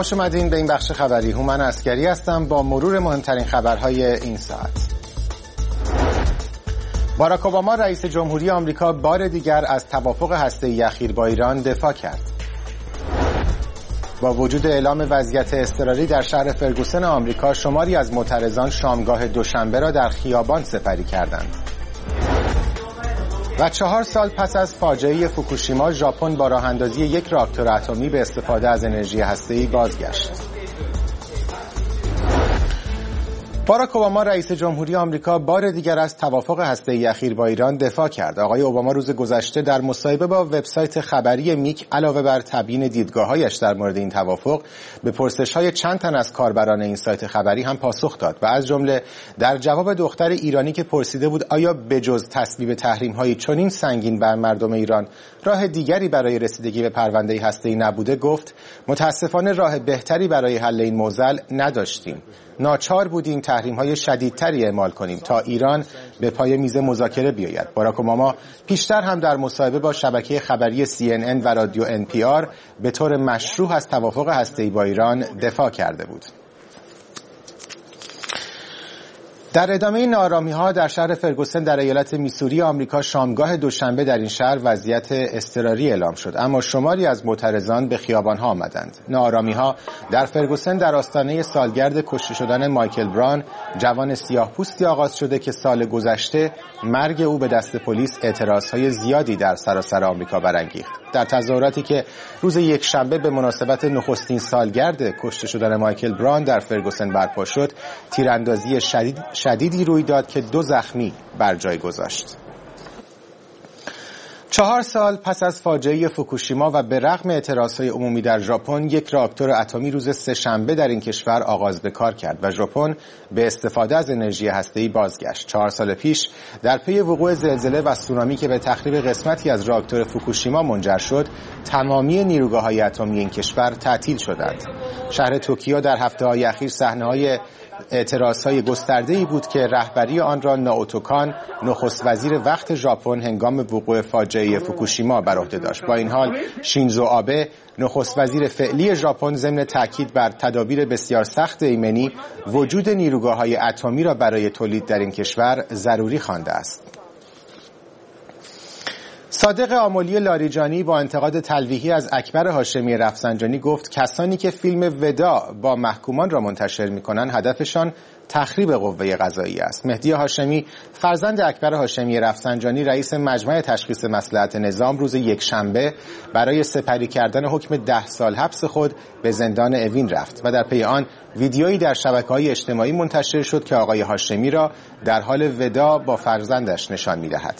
خوش اومدین به این بخش خبری. هومن عسکری هستم با مرور مهمترین خبرهای این ساعت. باراک اوباما رئیس جمهوری آمریکا بار دیگر از توافق هسته‌ای اخیر با ایران دفاع کرد. با وجود اعلام وضعیت اضطراری در شهر فرگوسن آمریکا، شماری از معترضان شامگاه دوشنبه را در خیابان سپری کردند. و 4 سال پس از فاجعه فوکوشیما، ژاپن با راه‌اندازی یک راکتور اتمی به استفاده از انرژی هسته‌ای بازگشت. باراک اوباما رئیس جمهوری آمریکا بار دیگر از توافق هسته‌ای اخیر با ایران دفاع کرد. آقای اوباما روز گذشته در مصاحبه با وبسایت خبری میک علاوه بر تبیین دیدگاه‌هایش در مورد این توافق، به پرسش‌های چند تن از کاربران این سایت خبری هم پاسخ داد و از جمله در جواب دختر ایرانی که پرسیده بود آیا بجز تصویب تحریم‌های چنین سنگین بر مردم ایران راه دیگری برای رسیدگی به پرونده هسته‌ای نبوده، گفت متاسفانه راه بهتری برای حل این معضل نداشتیم. ناچار بودیم تحریم‌های شدیدتری اعمال کنیم تا ایران به پای میز مذاکره بیاید. باراک اوباما پیشتر هم در مصاحبه با شبکه خبری CNN و رادیو NPR به طور مشروع از توافق هسته‌ای با ایران دفاع کرده بود. در ادامه ناآرامی‌ها در شهر فرگوسن در ایالت میسوری آمریکا، شامگاه دوشنبه در این شهر وضعیت اضطراری اعلام شد، اما شماری از معترضان به خیابان‌ها آمدند. ناآرامی‌ها در فرگوسن در آستانه سالگرد کشته شدن مایکل براون، جوان سیاه‌پوستی آغاز شده که سال گذشته مرگ او به دست پلیس اعتراضهای زیادی در سراسر آمریکا برانگیخت. در تظاهراتی که روز یکشنبه به مناسبت نخستین سالگرد کشته شدن مایکل براون در فرگوسن برپا شد، تیراندازی شدیدی روی داد که 2 زخمی بر جای گذاشت. 4 سال پس از فاجعه فوکوشیما و به رغم اعتراضهای عمومی در ژاپن، یک راکتور اتمی روز سه‌شنبه در این کشور آغاز به کار کرد و ژاپن به استفاده از انرژی هسته‌ای بازگشت. 4 سال پیش در پی وقوع زلزله و سونامی که به تخریب قسمتی از راکتور فوکوشیما منجر شد، تمامی نیروگاه‌های اتمی این کشور تعطیل شدند. شهر توکیو در هفته‌های اخیر صحنه‌های اعتراضهای گسترده‌ای بود که رهبری آن را نائوتو کان، نخست وزیر وقت ژاپن، هنگام وقوع فاجعه فوکوشیما بر عهده داشت. با این حال شینزو آبه، نخست وزیر فعلی ژاپن، ضمن تاکید بر تدابیر بسیار سخت ایمنی، وجود نیروگاه‌های اتمی را برای تولید در این کشور ضروری خوانده است. صادق آملی لاریجانی با انتقاد تلویحی از اکبر هاشمی رفسنجانی گفت کسانی که فیلم وداع با محکومان را منتشر می‌کنند هدفشان تخریب قوه قضاییه است. مهدی هاشمی، فرزند اکبر هاشمی رفسنجانی، رئیس مجمع تشخیص مصلحت نظام، روز یکشنبه برای سپری کردن حکم 10 سال حبس خود به زندان اوین رفت و در پی آن ویدیویی در شبکه‌های اجتماعی منتشر شد که آقای هاشمی را در حال وداع با فرزندش نشان می‌دهد.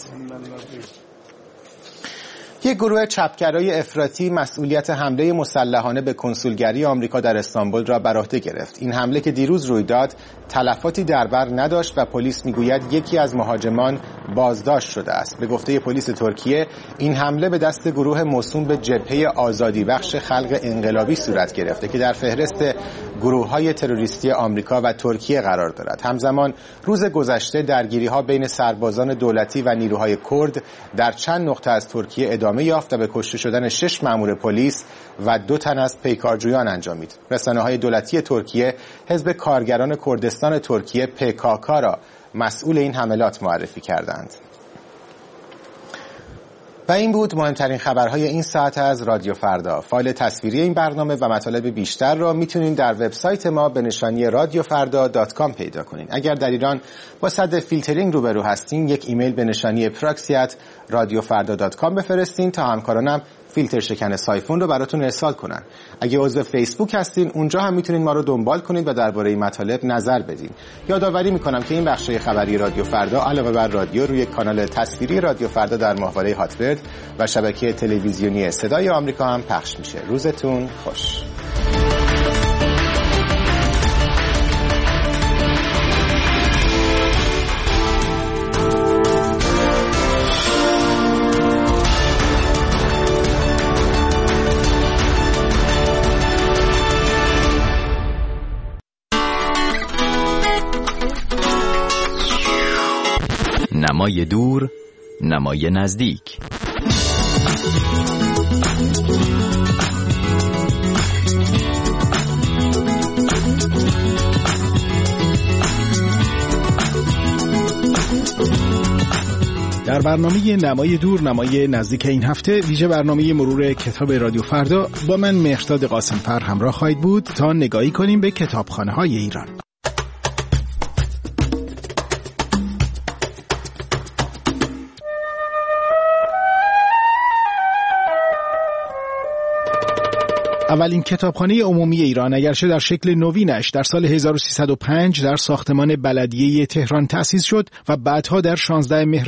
یک گروه چپگرای افراطی مسئولیت حمله مسلحانه به کنسولگری آمریکا در استانبول را بر عهده گرفت. این حمله که دیروز روی داد تلفاتی در بر نداشت و پلیس میگوید یکی از مهاجمان بازداشت شده است. به گفته پلیس ترکیه، این حمله به دست گروه موسوم به جبهه آزادی بخش خلق انقلابی صورت گرفته که در فهرست گروه‌های تروریستی آمریکا و ترکیه قرار دارد. همزمان روز گذشته درگیری‌ها بین سربازان دولتی و نیروهای کرد در چند نقطه از ترکیه ادامه یافت و به کشته شدن 6 مأمور پلیس و 2 تن از پیکارجویان انجامید. رسانه‌های دولتی ترکیه حزب کارگران کردستان ترکیه PKK را مسئول این حملات معرفی کردند. و این بود مهمترین خبرهای این ساعت از رادیو فردا. فایل تصویری این برنامه و مطالب بیشتر را میتونید در وبسایت ما به نشانی radiofarda.com پیدا کنید. اگر در ایران با صد فیلترینگ روبرو هستین، یک ایمیل به نشانی proxy@radiofarda.com بفرستین تا همکارانم فیلتر شکن سایفون رو براتون ارسال کنن. اگه عضو فیسبوک هستین، اونجا هم میتونید ما رو دنبال کنید و درباره این مطالب نظر بدین. یادآوری میکنم که این بخش خبری رادیو فردا علاوه بر رادیو روی کانال تصویری رادیو فردا در ماهواره هاتبرد و شبکه تلویزیونی صدای آمریکا هم پخش میشه. روزتون خوش. نمای دور، نمای نزدیک. برنامه نمای دور نمای نزدیک این هفته ویژه برنامه مرور کتاب رادیو فردا با من مهرداد قاسمفر همراه خواهید بود تا نگاهی کنیم به کتابخانه‌های ایران. اولین کتابخانه عمومی ایران اگرچه در شکل نوینش در سال 1305 در ساختمان بلدیه تهران تأسیس شد و بعدها در 16 مهر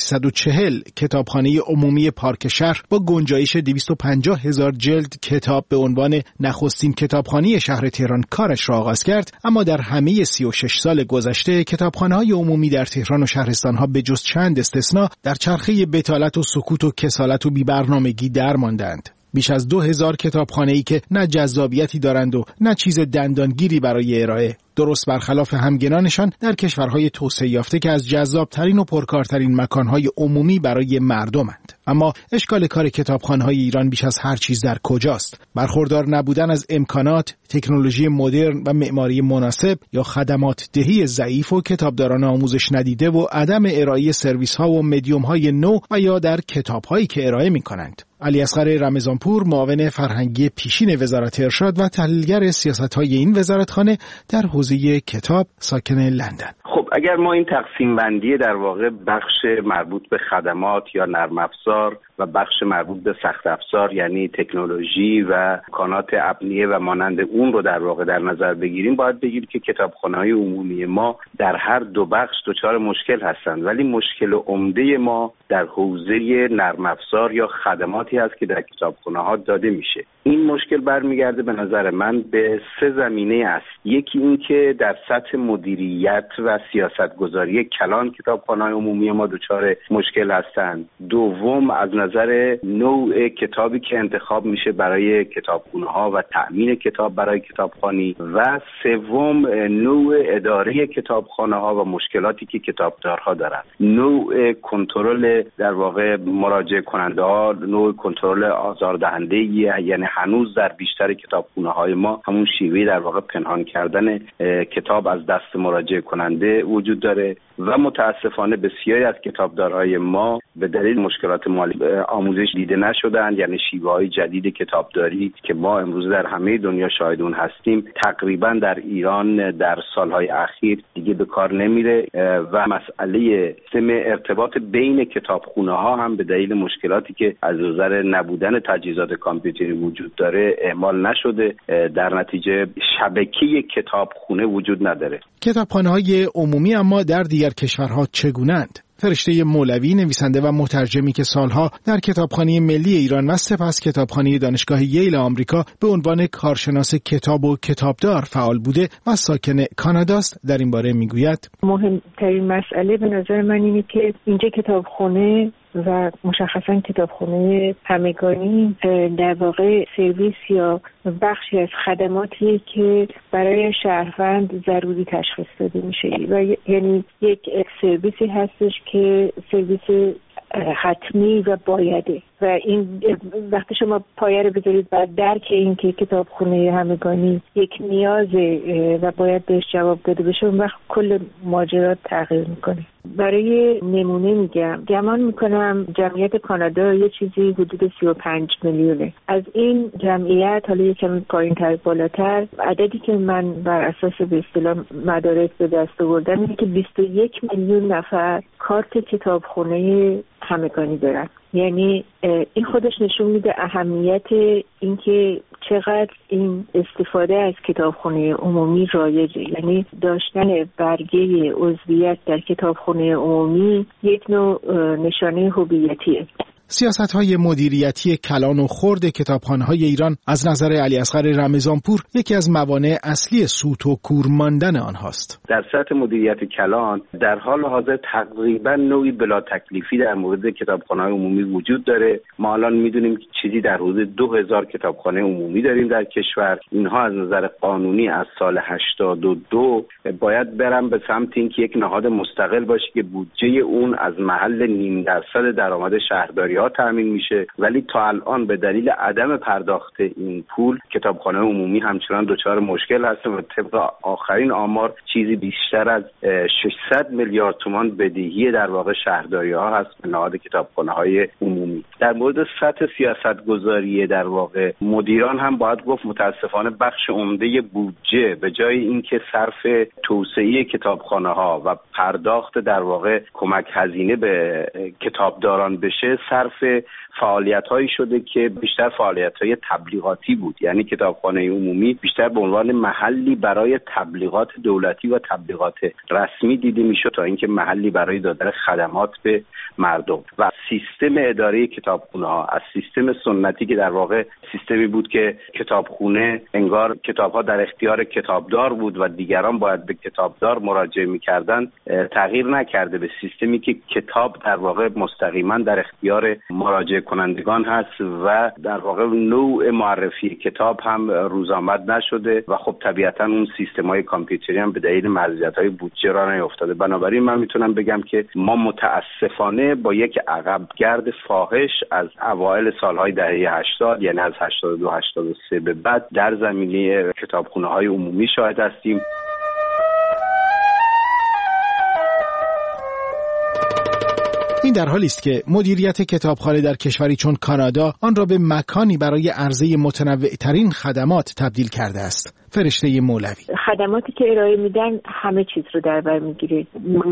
1340 کتابخانه عمومی پارک شهر با گنجایش 250,000 جلد کتاب به عنوان نخستین کتابخانه شهر تهران کارش را آغاز کرد، اما در همه 36 سال گذشته کتابخانه‌های عمومی در تهران و شهرستان‌ها به جز چند استثناء در چرخه بتالت و سکوت و کسالت و بی‌برنامگی درماندند. بیش از 2000 کتابخانه‌ای که نه جذابیتی دارند و نه چیز دندانگیری برای ارائه، درست برخلاف همگنانشان در کشورهای توسعه یافته که از جذابترین و پرکارترین مکانهای عمومی برای مردمند. اما اشکال کار کتابخانه‌های ایران بیش از هر چیز در کجاست؟ برخوردار نبودن از امکانات، تکنولوژی مدرن و معماری مناسب یا خدمات دهی ضعیف و کتابداران آموزش ندیده و عدم ارائه سرویس‌ها و مدیوم‌های نو و یا در کتاب‌هایی که ارائه می‌کنند. علیاصغر رمضانپور، معاون فرهنگی پیشین وزارت ارشاد و تحلیلگر سیاست‌های این وزارتخانه در حوزه کتاب، ساکن لندن. خب اگر ما این تقسیم بندی در واقع بخش مربوط به خدمات یا نرم افزار و بخش مربوط به سخت افزار یعنی تکنولوژی و امکانات ابنیه و مانند اون رو در واقع در نظر بگیریم، باید بگیم که کتابخانه‌های عمومی ما در هر دو بخش دچار مشکل هستند، ولی مشکل عمده ما در حوزه نرم افزار یا خدماتی هست که در کتابخانه‌ها داده میشه. این مشکل برمیگرده به نظر من به سه زمینه است. یکی این که در سطح مدیریت و سیاستگذاری کلان کتابخانه‌های عمومی ما دچار مشکل هستند. دوم از نظر نوع کتابی که انتخاب میشه برای کتابخانه‌ها و تأمین کتاب برای کتابخوانی و سوم نوع اداره کتابخانه‌ها و مشکلاتی که کتابدارها دارند. نوع کنترل در واقع مراجعه کننده ها، نوع کنترل آزاردهنده، یعنی هنوز در بیشتر کتابخانه‌های ما همون شیوه در واقع پنهان کردن کتاب از دست مراجعه کننده وجود داره و متاسفانه بسیاری از کتابدارهای ما به دلیل مشکلات مالی آموزش دیده نشدند، یعنی شیوه‌های جدید کتابداری که ما امروز در همه دنیا شاهد اون هستیم تقریبا در ایران در سالهای اخیر دیگه به کار نمیره و مسئله ارتباط بین کتابخانه‌ها هم به دلیل مشکلاتی که از نظر نبودن تجهیزات کامپیوتری وجود داره اعمال نشده، در نتیجه شبکه کتابخانه وجود نداره. کتابخانه‌های عمومی اما در دیگر کشورها چگونه‌اند؟ فرشته مولوی، نویسنده و مترجمی که سالها در کتابخانه ملی ایران و سپس کتابخانه دانشگاه ییل آمریکا به عنوان کارشناس کتاب و کتابدار فعال بوده و ساکن کاناداست، در این باره میگوید: مهمترین مسئله به نظر من اینه که اینجا کتابخانه و مشخصا کتابخانه همگانی در واقع سرویس یا بخشی از خدماتیه که برای شهروند ضروری تشخیص داده میشه و یعنی یک سرویسی هستش که سرویس حتمی و بایده و این وقتی شما پایه رو بذارید بر درک این که کتابخانه همگانی یک نیازه و باید بهش جواب داده بشه، اون وقت کل ماجرا تغییر میکنه. برای نمونه میگم، گمان میکنم جمعیت کانادا یه چیزی حدود 35 میلیونه. از این جمعیت حالا یکم پایین‌تر بالاتر، عددی که من بر اساس به اصطلاح مدارک به دست آوردم اینه که 21 میلیون نفر کارت کتابخانه همگانی دارن. یعنی این خودش نشون میده اهمیت اینکه چقدر این استفاده از کتابخانه عمومی رایجه. یعنی داشتن برگه عضویت در کتابخانه عمومی یک نوع نشانه هویتیه. سیاست‌های مدیریتی کلان و خرد کتابخانه‌های ایران از نظر علیاصغر رمضانپور یکی از موانع اصلی سوت و کور ماندن آنهاست. در سطح مدیریت کلان در حال حاضر تقریبا نوعی بلا تکلیفی در مورد کتابخانه‌های عمومی وجود داره. ما الان می‌دونیم که چیزی در حدود 2000 کتابخانه عمومی داریم در کشور. اینها از نظر قانونی از سال 82 باید برن به سمت اینکه یک نهاد مستقل باشه که بودجه اون از محل 0.5% درآمد شهرداری شهرداری‌ها تامین میشه، ولی تا الان به دلیل عدم پرداخت این پول کتابخانه عمومی همچنان دچار مشکل هست و طبق آخرین آمار چیزی بیشتر از 600 میلیارد تومان بدهی در واقع شهرداری‌ها هست به نهاد کتابخانه‌های عمومی. در مورد سطح سیاست‌گذاری در واقع مدیران هم باید گفت متاسفانه بخش عمده بودجه به جای اینکه صرف توسعه کتابخانه‌ها و پرداخت در واقع کمک هزینه به کتابداران بشه صرف فعالیت‌هایی شده که بیشتر فعالیت‌های تبلیغاتی بود. یعنی کتابخانه عمومی بیشتر به عنوان محلی برای تبلیغات دولتی و تبلیغات رسمی دیده میشد تا اینکه محلی برای دادن خدمات به مردم. و سیستم اداره کتابخانه‌ها از سیستم سنتی که در واقع سیستمی بود که کتابخانه انگار کتاب‌ها در اختیار کتابدار بود و دیگران باید به کتابدار مراجعه می‌کردند تغییر نکرده به سیستمی که کتاب در واقع مستقیما در اختیار مراجعه کنندگان هست و در واقع نوع معرفی کتاب هم روزآمد نشده و خب طبیعتا اون سیستم‌های کامپیوتری هم به دلیل مزیت‌های بودجه را نیفتاده. بنابراین من میتونم بگم که ما متاسفانه با یک عقبگرد فاحش از اوایل سالهای دهه 80 یعنی از 82 83 به بعد در زمینه کتابخانه‌های عمومی شاهد هستیم. این در حالی است که مدیریت کتابخانه در کشوری چون کانادا آن را به مکانی برای عرضه متنوع‌ترین خدمات تبدیل کرده است. فرشته مولوی: خدماتی که ارائه میدن همه چیز رو در بر میگیره،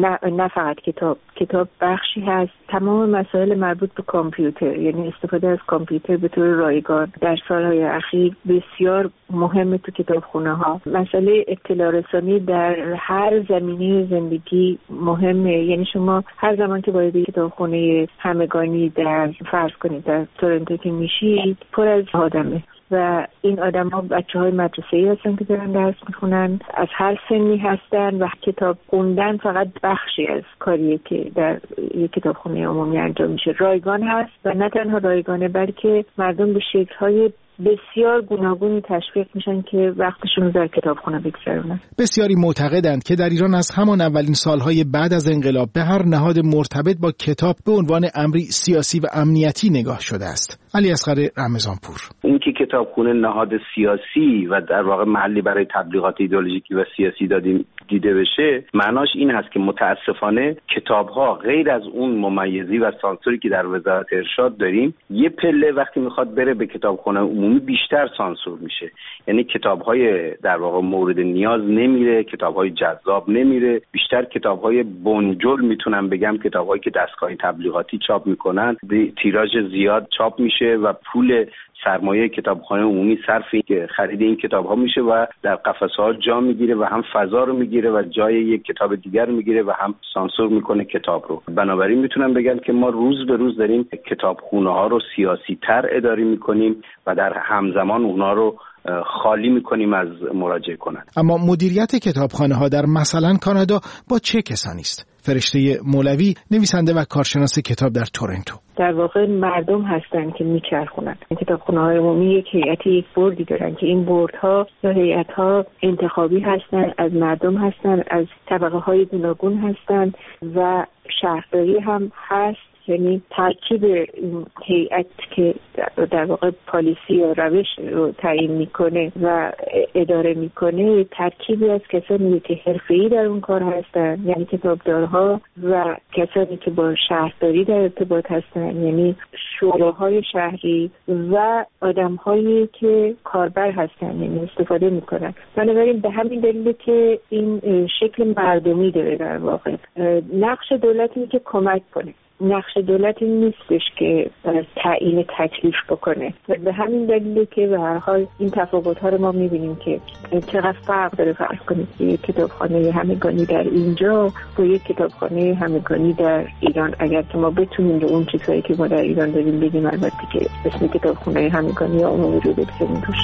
نه فقط کتاب بخشی هست. تمام مسائل مربوط به کامپیوتر، یعنی استفاده از کامپیوتر به طور رایگان در سالهای اخیر بسیار مهمه تو کتابخونه ها. مسئله اطلاع رسانی در هر زمینه زندگی مهمه، یعنی شما هر زمان که وارد کتابخونه همگانی در فرض کنید در تورنتو که میشید پر از آدمه و این آدم‌ها بچه‌های مدرسه‌ای هستن که دارن درس می‌خونن، از هر سنی هستن و کتاب خوندن فقط بخشی از کاریه که در یک کتابخانه عمومی انجام میشه. رایگان هست و نه تنها رایگانه بلکه مردم به شکل‌های بسیار گوناگونی تشویق میشن که وقتشون رو در کتابخونه بگذرونن. بسیاری معتقدند که در ایران از همان اولین سالهای بعد از انقلاب به هر نهاد مرتبط با کتاب به عنوان امری سیاسی و امنیتی نگاه شده است. علی اصغر رمضانپور: اینکه کتابخونه نهاد سیاسی و در واقع محلی برای تبلیغات ایدئولوژیکی و سیاسی دیده بشه معناش این هست که متاسفانه کتاب‌ها غیر از اون ممیزی و سانسوری که در وزارت ارشاد داریم یه پله وقتی میخواد بره به کتابخونه عمومی بیشتر سانسور میشه. یعنی کتاب‌های در واقع مورد نیاز نمیره، کتاب‌های جذاب نمیره، بیشتر کتاب‌های بنجل میتونم بگم، کتاب‌هایی که دستگاه تبلیغاتی چاپ میکنن تیراژ زیاد چاپ میشه و پول سرمایه کتابخانه عمومی صرف خرید این کتاب‌ها میشه و در قفسه‌ها جا میگیره و هم فضا رو میگیره و جای یک کتاب دیگر میگیره و هم سانسور میکنه کتاب رو. بنابراین میتونم بگم که ما روز به روز داریم کتابخانه‌ها رو سیاسی‌تر اداره میکنیم و در همزمان اونها رو خالی میکنیم از مراجعه کنند. اما مدیریت کتابخانه‌ها در مثلا کانادا با چه کسانی است؟ فرشته مولوی، نویسنده و کارشناس کتاب در تورنتو: در واقع مردم هستن که میچرخونن. کتابخانه‌های عمومی یک هیئتی، یک بوردی دارن که این بوردها یا هیئت‌ها انتخابی هستن، از مردم هستن، از طبقه‌های گوناگون هستن و شهرداری هم هست. یعنی ترکیب این هیئت که در واقع پالیسی یا روش رو تعیین میکنه و اداره میکنه ترکیبی از کسانی که حرفه‌ای در اون کار هستن، یعنی کتابدارها، و کسانی که با شهرداری در ارتباط هستن، یعنی شوراهای شهری، و آدم‌هایی که کاربر هستن، یعنی استفاده میکنن. بنابراین به همین دلیل که این شکل مردمی داره در واقع. نقش دولت اینه که کمک کنه، نقش دولت این نیستش که تعیین تکلیف بکنه و به همین دلیل که به هر حال این تفاوت‌ها رو ما می‌بینیم که چقدر فرق داره. فرض کنید که یک کتابخانه همگانی در اینجا با یک کتابخانه همگانی در ایران، اگر که ما بتونیم به اون چیزایی که ما در ایران داریم بگیم، البته که اسم کتابخانه همگانی عمومی رو بگذاریم توش.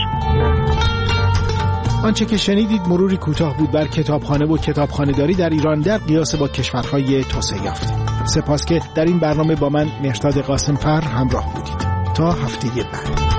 آنچه که شنیدید مروری کوتاه بود بر کتابخانه و کتابخانه‌داری در ایران در قیاس با کشورهای توسعه یافته. سپاس که در این برنامه با من مهرداد قاسم‌فر همراه بودید. تا هفته بعد.